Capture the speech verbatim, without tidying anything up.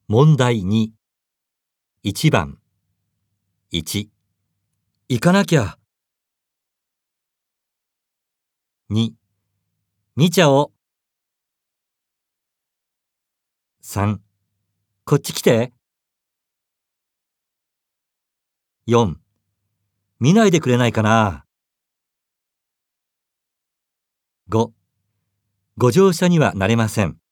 問題に。いちばん。いち、 行かなきゃ。 に、見ちゃお。さん、こっち来て。よん、見ないでくれないかな。ご、ご乗車にはなれません。